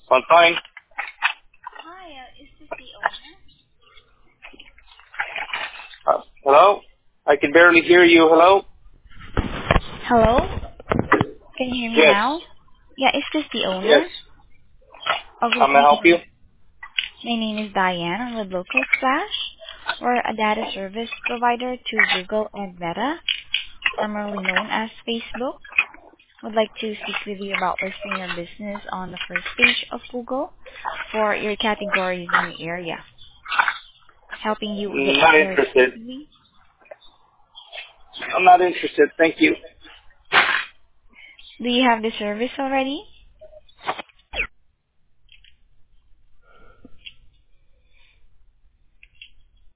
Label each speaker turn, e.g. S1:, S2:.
S1: On fine.
S2: Hi, is this the owner?
S1: Hello? I can barely hear you. Hello?
S2: Hello? Can you hear me
S1: Yes.
S2: now? Yeah, is this the
S1: Yes.
S2: owner? Okay,
S1: How may I
S2: thank
S1: help you?
S2: you. My name is Diane. I'm with Local Splash. We're a data service provider to Google and Meta, formerly known as Facebook. Would like to speak with you about listing your business on the first page of Google for your categories in your area, helping you get
S1: Not
S2: more
S1: interested.
S2: smoothly.
S1: I'm not interested. Thank you.
S2: Do you have the service already?